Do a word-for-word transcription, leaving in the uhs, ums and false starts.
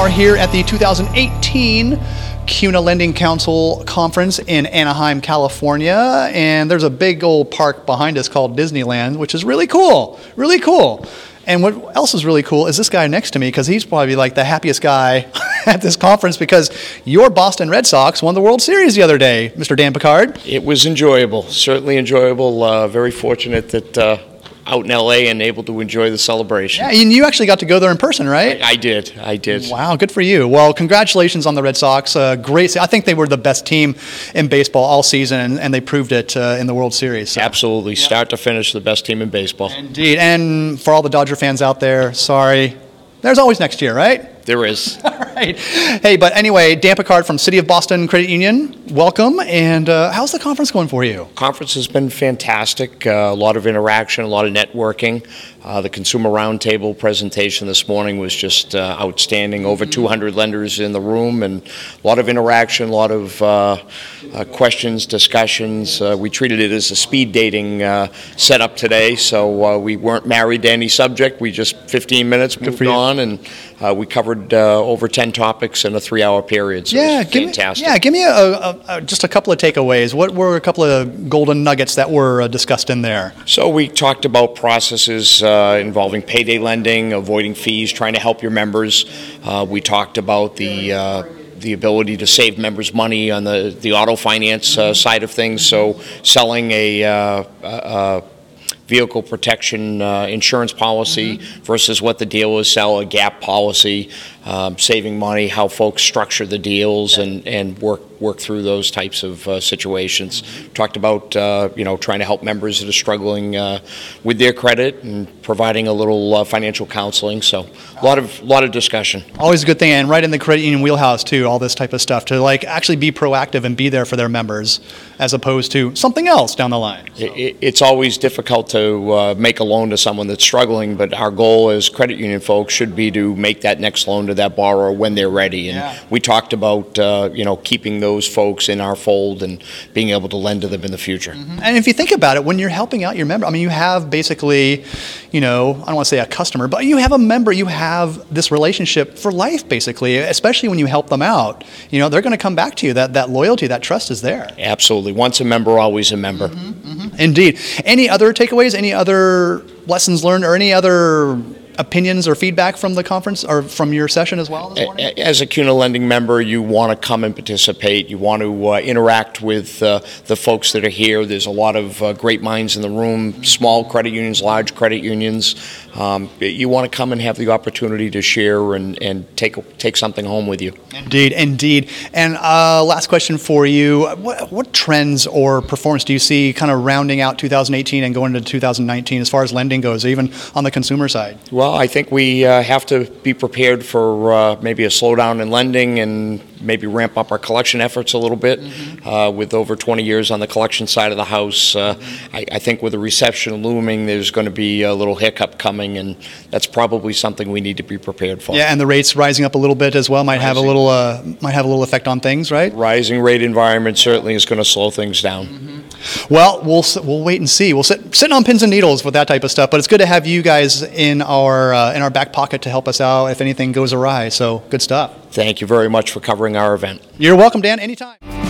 are here at the two thousand eighteen CUNA Lending Council Conference in Anaheim, California, and there's a big old park behind us called Disneyland, which is really cool, really cool. And what else is really cool is this guy next to me, because he's probably like the happiest guy at this conference because your Boston Red Sox won the World Series the other day, Mister Dan Pickard. It was enjoyable, certainly enjoyable. Uh, very fortunate that uh, out in L A and able to enjoy the celebration. Yeah, and you actually got to go there in person, right? I, I did, I did. Wow, good for you. Well, congratulations on the Red Sox. Uh, great. I think they were the best team in baseball all season, and, and they proved it uh, in the World Series. So. Absolutely, yeah. Start to finish, the best team in baseball. Indeed, and for all the Dodger fans out there, sorry. There's always next year, right? There is. All right. Hey, but anyway, Dan Pickard from City of Boston Credit Union, welcome. And uh, how's the conference going for you? Conference has been fantastic. Uh, a lot of interaction, a lot of networking. Uh, the Consumer Roundtable presentation this morning was just uh, outstanding. Over two hundred lenders in the room, and a lot of interaction, a lot of uh, uh, questions, discussions. Uh, we treated it as a speed dating uh, setup today, so uh, we weren't married to any subject. We just fifteen minutes moved on, and uh, we covered uh, over ten topics in a three-hour period. So yeah, it was give fantastic. Me, yeah, give me a, a, a, just a couple of takeaways. What were a couple of golden nuggets that were uh, discussed in there? So we talked about processes uh, involving payday lending, avoiding fees, trying to help your members. Uh, we talked about the uh, the ability to save members money on the, the auto finance uh, side of things, so selling a, uh, a vehicle protection uh, insurance policy mm-hmm. versus what the dealers sell, a gap policy, um, saving money, how folks structure the deals and, and work work through those types of uh, situations. Talked about uh, you know trying to help members that are struggling uh, with their credit and providing a little uh, financial counseling. So a lot of lot of discussion. Always a good thing, and right in the credit union wheelhouse too. All this type of stuff to like actually be proactive and be there for their members, as opposed to something else down the line. So. It, it's always difficult to uh, make a loan to someone that's struggling, but our goal as credit union folks should be to make that next loan to that borrower when they're ready. And yeah. we talked about uh, you know keeping those folks in our fold and being able to lend to them in the future. Mm-hmm. And if you think about it, when you're helping out your member, I mean, you have basically, you know, I don't want to say a customer, but you have a member, you have this relationship for life, basically, especially when you help them out. You know, they're going to come back to you. That that loyalty, that trust is there. Absolutely. Once a member, always a member. Mm-hmm, mm-hmm. Indeed. Any other takeaways, any other lessons learned, or any other opinions or feedback from the conference or from your session as well this morning? As a CUNA Lending member, you want to come and participate. You want to uh, interact with uh, the folks that are here. There's a lot of uh, great minds in the room, small credit unions, large credit unions. Um, you want to come and have the opportunity to share and, and take take something home with you. Indeed, indeed. And uh, last question for you. What, what trends or performance do you see kind of rounding out two thousand eighteen and going into two thousand nineteen as far as lending goes, even on the consumer side? Well, I think we uh, have to be prepared for uh, maybe a slowdown in lending and maybe ramp up our collection efforts a little bit. Mm-hmm. uh, with over twenty years on the collection side of the house. Uh, mm-hmm. I, I think with the recession looming, there's going to be a little hiccup coming, and that's probably something we need to be prepared for. Yeah, and the rates rising up a little bit as well might rising. have a little uh, might have a little effect on things, right? Rising rate environment certainly is going to slow things down. Mm-hmm. Well, we'll we'll wait and see. We'll sit sitting on pins and needles with that type of stuff, but it's good to have you guys in our uh, in our back pocket to help us out if anything goes awry. So good stuff. Thank you very much for covering our event. You're welcome, Dan. Anytime.